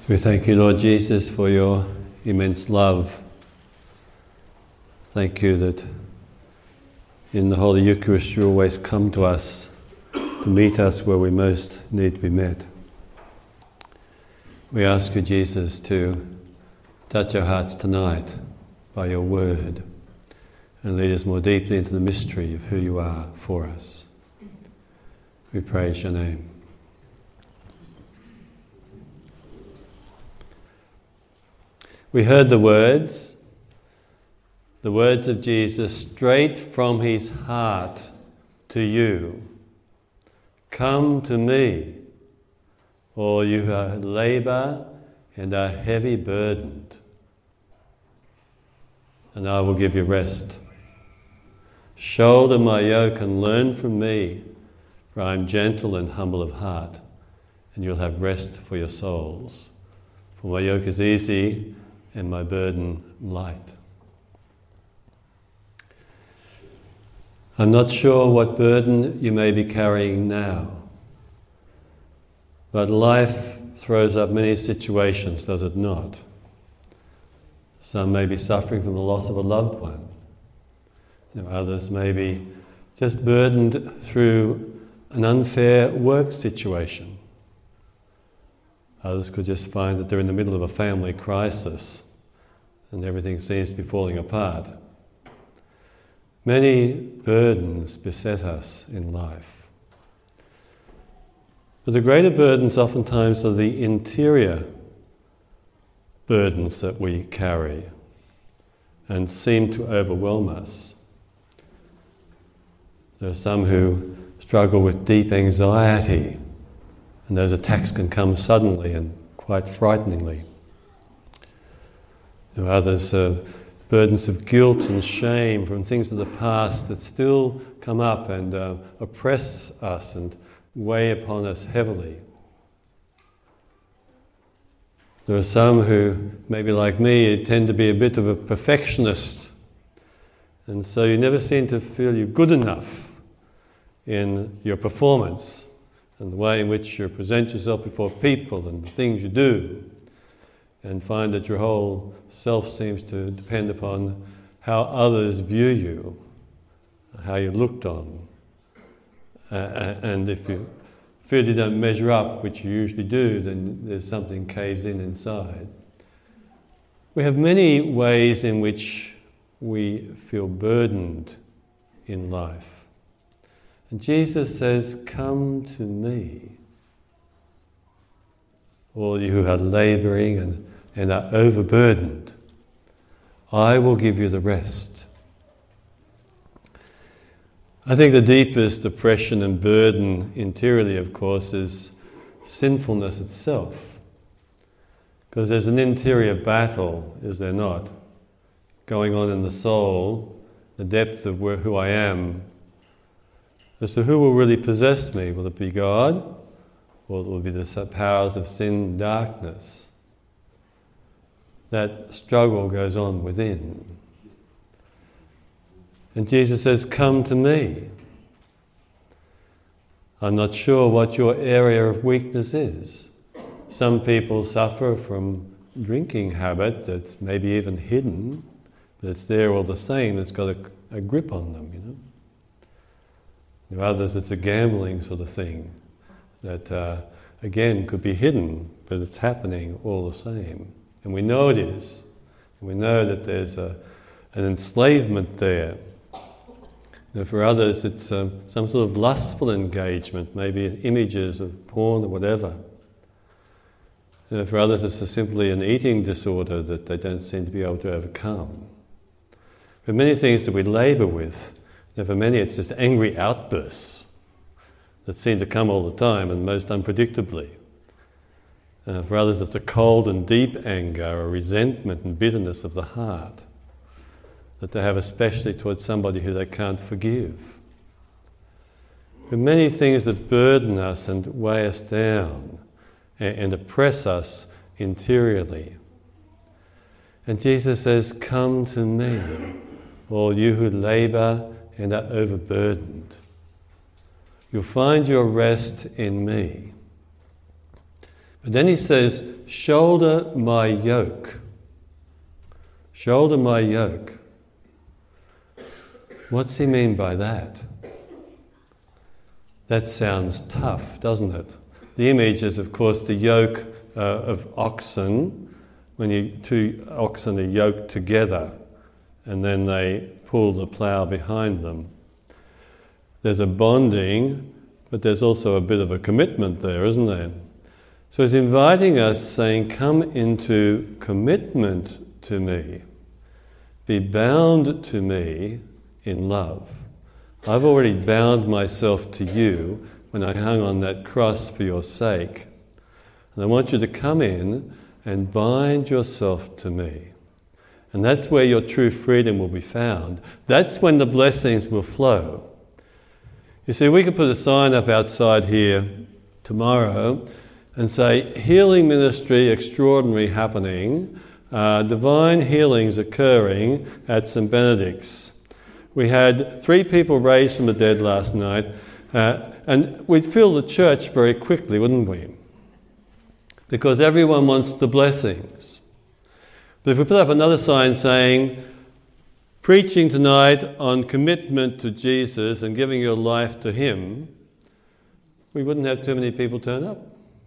We thank you, Lord Jesus, for your immense love. Thank you that in the Holy Eucharist you always come to us to meet us where we most need to be met. We ask you, Jesus, to touch our hearts tonight by your word and lead us more deeply into the mystery of who you are for us. We praise your name. We heard the words of Jesus straight from his heart to you. Come to me, all you who labour and are heavy burdened, and I will give you rest. Shoulder my yoke and learn from me, for I am gentle and humble of heart, and you'll have rest for your souls. For my yoke is easy and my burden light. I'm not sure what burden you may be carrying now, but life throws up many situations, does it not? Some may be suffering from the loss of a loved one. Others may be just burdened through an unfair work situation. Others could just find that they're in the middle of a family crisis and everything seems to be falling apart. Many burdens beset us in life. But the greater burdens oftentimes are the interior burdens that we carry and seem to overwhelm us. There are some who struggle with deep anxiety, and those attacks can come suddenly and quite frighteningly. There are others, burdens of guilt and shame from things of the past that still come up and oppress us and weigh upon us heavily. There are some who, maybe like me, tend to be a bit of a perfectionist, and so you never seem to feel you're good enough in your performance and the way in which you present yourself before people and the things you do, and find that your whole self seems to depend upon how others view you, how you're looked on. And if you feel you don't measure up, which you usually do, then there's something caves in inside. We have many ways in which we feel burdened in life. And Jesus says, come to me, all you who are labouring and are overburdened. I will give you the rest. I think the deepest oppression and burden interiorly, of course, is sinfulness itself. Because there's an interior battle, is there not, going on in the soul, the depths of who I am, as to who will really possess me. Will it be God? Or will it be the powers of sin and darkness? That struggle goes on within. And Jesus says, come to me. I'm not sure what your area of weakness is. Some people suffer from drinking habit that's maybe even hidden, but it's there all the same. It's got a grip on them, There are others, it's a gambling sort of thing that, again, could be hidden, but it's happening all the same. And we know it is. And we know that there's an enslavement there. For others, it's some sort of lustful engagement, maybe images of porn or whatever. For others, it's simply an eating disorder that they don't seem to be able to overcome. There are many things that we labour with. For many, it's just angry outbursts that seem to come all the time and most unpredictably. For others, it's a cold and deep anger, a resentment and bitterness of the heart that they have, especially towards somebody who they can't forgive. There are many things that burden us and weigh us down and oppress us interiorly. And Jesus says, come to me, all you who labour and are overburdened. You'll find your rest in me. But then he says, shoulder my yoke. Shoulder my yoke. What's he mean by that? That sounds tough, doesn't it? The image is, of course, the yoke of oxen, when two oxen are yoked together and then they pull the plough behind them. There's a bonding, but there's also a bit of a commitment there, isn't there? So he's inviting us, saying, come into commitment to me. Be bound to me in love. I've already bound myself to you when I hung on that cross for your sake. And I want you to come in and bind yourself to me. And that's where your true freedom will be found. That's when the blessings will flow. You see, we could put a sign up outside here tomorrow and say, healing ministry extraordinary happening, divine healings occurring at St. Benedict's. We had 3 people raised from the dead last night, and we'd fill the church very quickly, wouldn't we? Because everyone wants the blessings. But if we put up another sign saying, preaching tonight on commitment to Jesus and giving your life to Him, we wouldn't have too many people turn up.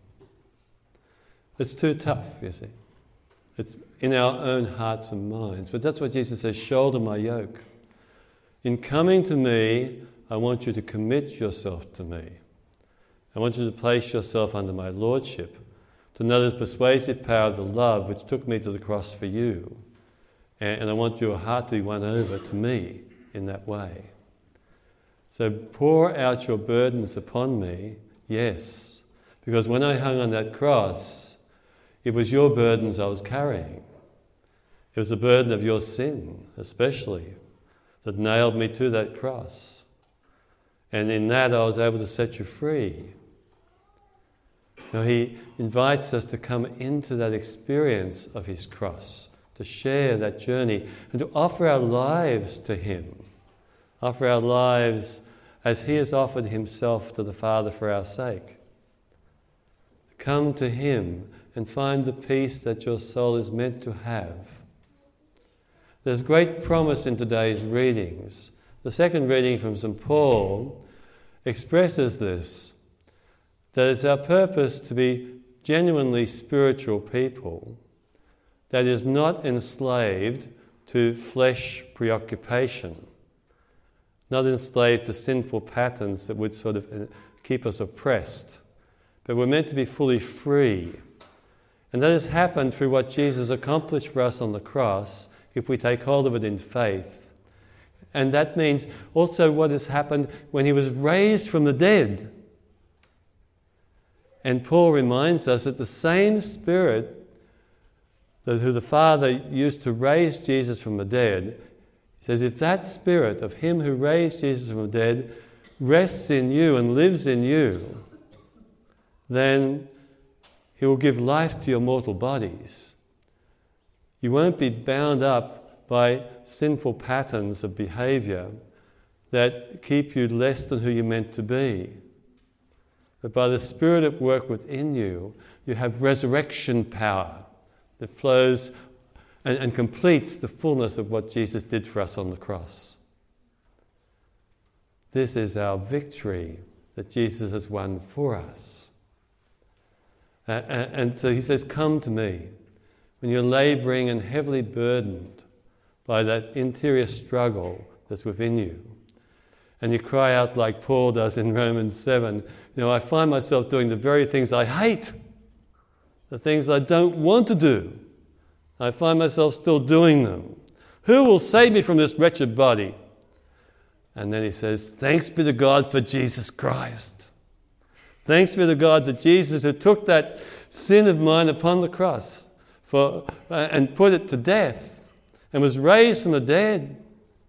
It's too tough, you see. It's in our own hearts and minds. But that's what Jesus says, shoulder my yoke. In coming to me, I want you to commit yourself to me. I want you to place yourself under my lordship, to know the persuasive power of the love which took me to the cross for you. And I want your heart to be won over to me in that way. So pour out your burdens upon me, yes, because when I hung on that cross, it was your burdens I was carrying. It was the burden of your sin, especially, that nailed me to that cross. And in that I was able to set you free. Now he invites us to come into that experience of his cross, to share that journey, and to offer our lives to him. Offer our lives as he has offered himself to the Father for our sake. Come to him and find the peace that your soul is meant to have. There's great promise in today's readings. The second reading from St. Paul expresses this, that it's our purpose to be genuinely spiritual people that is not enslaved to flesh preoccupation, not enslaved to sinful patterns that would sort of keep us oppressed, but we're meant to be fully free. And that has happened through what Jesus accomplished for us on the cross, if we take hold of it in faith. And that means also what has happened when he was raised from the dead. And Paul reminds us that the same Spirit who the Father used to raise Jesus from the dead, he says, if that Spirit of him who raised Jesus from the dead rests in you and lives in you, then he will give life to your mortal bodies. You won't be bound up by sinful patterns of behavior that keep you less than who you're meant to be. But by the Spirit at work within you, you have resurrection power that flows and completes the fullness of what Jesus did for us on the cross. This is our victory that Jesus has won for us. And so he says, come to me when you're labouring and heavily burdened by that interior struggle that's within you. And you cry out like Paul does in Romans 7, I find myself doing the very things I hate, the things I don't want to do. I find myself still doing them. Who will save me from this wretched body? And then he says, thanks be to God for Jesus Christ. Thanks be to God that Jesus, who took that sin of mine upon the cross and put it to death and was raised from the dead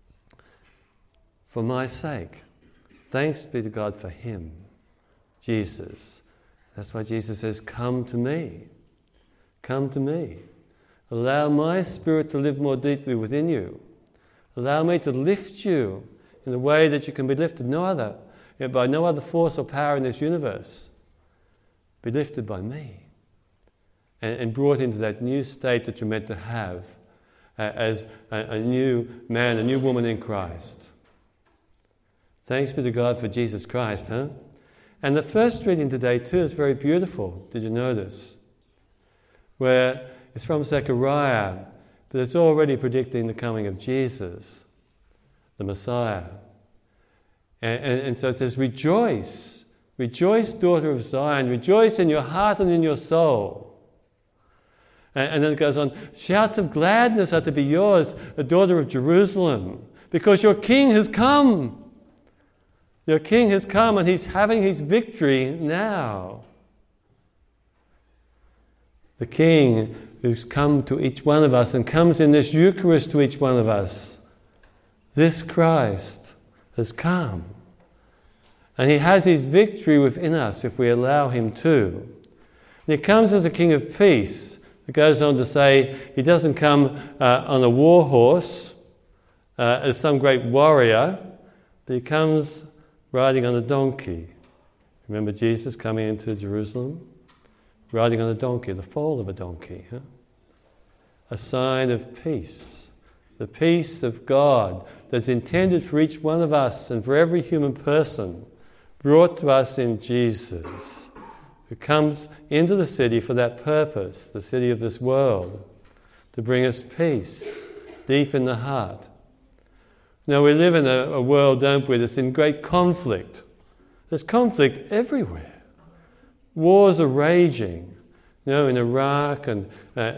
for my sake. Thanks be to God for him, Jesus. That's why Jesus says, come to me. Come to me. Allow my Spirit to live more deeply within you. Allow me to lift you in a way that you can be lifted by no other force or power in this universe. Be lifted by me. and brought into that new state that you're meant to have as a new man, a new woman in Christ. Thanks be to God for Jesus Christ, huh? And the first reading today too is very beautiful. Did you notice? Where it's from Zechariah, but it's already predicting the coming of Jesus, the Messiah. And so it says, rejoice, rejoice, daughter of Zion, rejoice in your heart and in your soul. And then it goes on, shouts of gladness are to be yours, a daughter of Jerusalem, because your king has come. Your king has come and he's having his victory now. The king who's come to each one of us and comes in this Eucharist to each one of us. This Christ has come. And he has his victory within us if we allow him to. And he comes as a king of peace. It goes on to say he doesn't come on a war horse as some great warrior, but he comes riding on a donkey. Remember Jesus coming into Jerusalem? Riding on a donkey, the foal of a donkey. Huh? A sign of peace. The peace of God that's intended for each one of us and for every human person, brought to us in Jesus, who comes into the city for that purpose, the city of this world, to bring us peace deep in the heart. Now we live in a world, don't we, that's in great conflict. There's conflict everywhere. Wars are raging, in Iraq and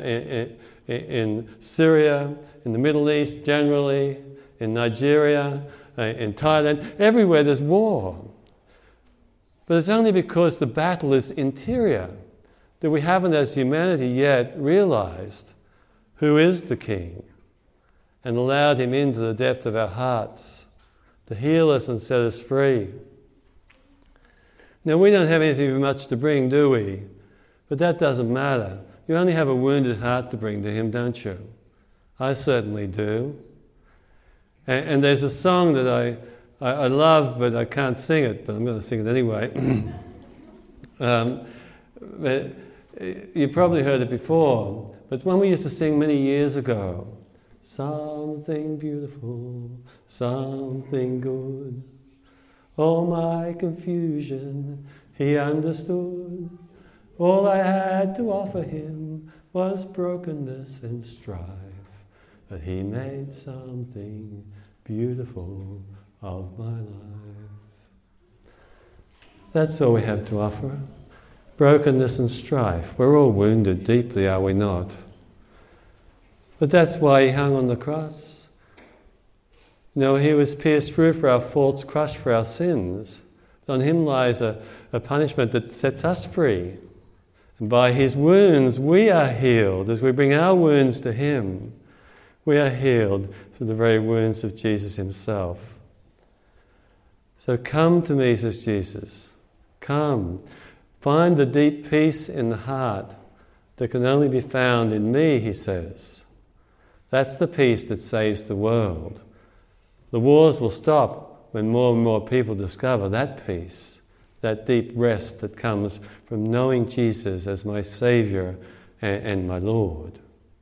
in Syria, in the Middle East generally, in Nigeria, in Thailand. Everywhere there's war. But it's only because the battle is interior that we haven't, as humanity, yet realized who is the King and allowed him into the depth of our hearts to heal us and set us free. Now, we don't have anything much to bring, do we? But that doesn't matter. You only have a wounded heart to bring to him, don't you? I certainly do. And there's a song that I love, but I can't sing it, but I'm going to sing it anyway. But you probably heard it before, but it's one we used to sing many years ago. Something beautiful, something good. All my confusion he understood. All I had to offer him was brokenness and strife. But he made something beautiful of my life. That's all we have to offer. Brokenness and strife. We're all wounded deeply, are we not? But that's why he hung on the cross. He was pierced through for our faults, crushed for our sins. On him lies a punishment that sets us free. And by his wounds we are healed. As we bring our wounds to him, we are healed through the very wounds of Jesus himself. So come to me, says Jesus. Come. Find the deep peace in the heart that can only be found in me, he says. That's the peace that saves the world. The wars will stop when more and more people discover that peace, that deep rest that comes from knowing Jesus as my Saviour and my Lord.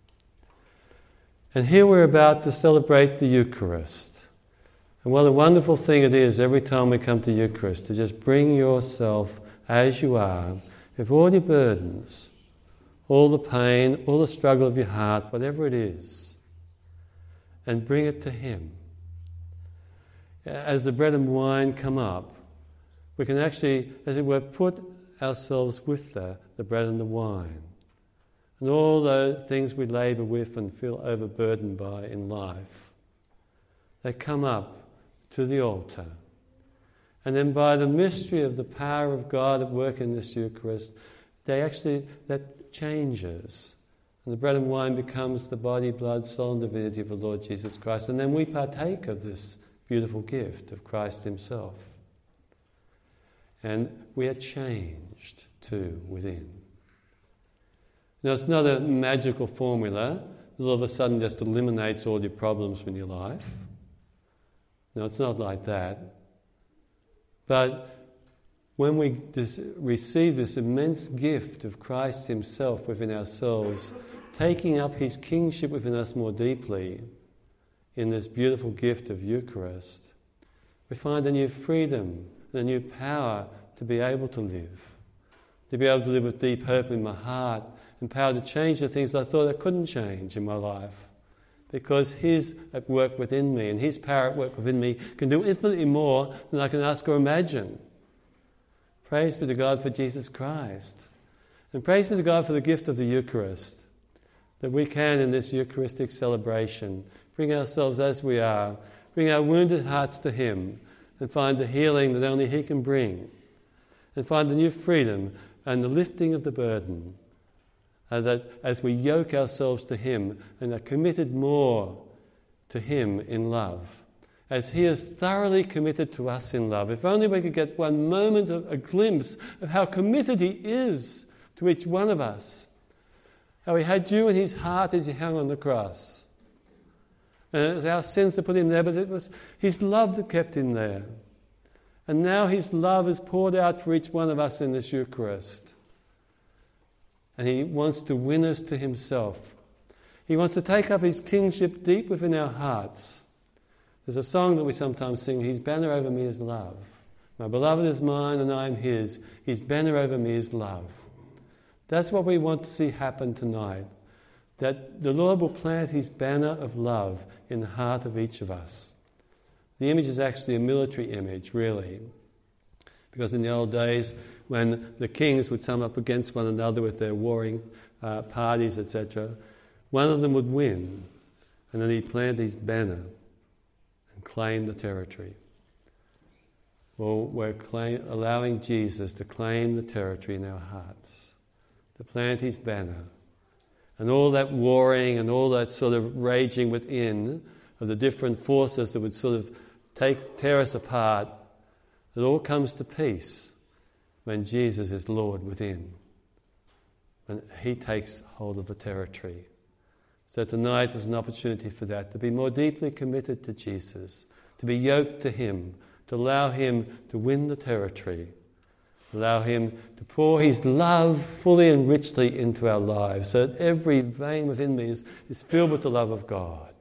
And here we're about to celebrate the Eucharist. And what a wonderful thing it is every time we come to Eucharist to just bring yourself as you are, with all your burdens, all the pain, all the struggle of your heart, whatever it is, and bring it to him. As the bread and wine come up, we can actually, as it were, put ourselves with the bread and the wine. And all the things we labour with and feel overburdened by in life, they come up to the altar. And then by the mystery of the power of God at work in this Eucharist, that changes. And the bread and wine becomes the body, blood, soul and divinity of the Lord Jesus Christ. And then we partake of this beautiful gift of Christ himself. And we are changed too within. Now, it's not a magical formula that all of a sudden just eliminates all your problems in your life. No, it's not like that. But when we receive this immense gift of Christ himself within ourselves, taking up his kingship within us more deeply in this beautiful gift of Eucharist, we find a new freedom and a new power to be able to live with deep hope in my heart and power to change the things I thought I couldn't change in my life, because his at work within me and his power at work within me can do infinitely more than I can ask or imagine. Praise be to God for Jesus Christ. And praise be to God for the gift of the Eucharist, that we can, in this Eucharistic celebration, bring ourselves as we are, bring our wounded hearts to him, and find the healing that only he can bring, and find the new freedom and the lifting of the burden, and that as we yoke ourselves to him and are committed more to him in love, as he is thoroughly committed to us in love. If only we could get one moment of a glimpse of how committed he is to each one of us, how he had you in his heart as he hung on the cross. And it was our sins that put him there, but it was his love that kept him there. And now his love is poured out for each one of us in this Eucharist. And he wants to win us to himself. He wants to take up his kingship deep within our hearts. There's a song that we sometimes sing, his banner over me is love. My beloved is mine and I am his. His banner over me is love. That's what we want to see happen tonight. That the Lord will plant his banner of love in the heart of each of us. The image is actually a military image, really. Because in the old days, when the kings would come up against one another with their warring parties, etc., one of them would win, and then he'd plant his banner and claim the territory. Well, we're allowing Jesus to claim the territory in our hearts, to plant his banner. And all that warring and all that sort of raging within of the different forces that would sort of tear us apart, it all comes to peace when Jesus is Lord within, when he takes hold of the territory. So tonight is an opportunity for that, to be more deeply committed to Jesus, to be yoked to him, to allow him to win the territory, allow him to pour his love fully and richly into our lives, so that every vein within me is filled with the love of God.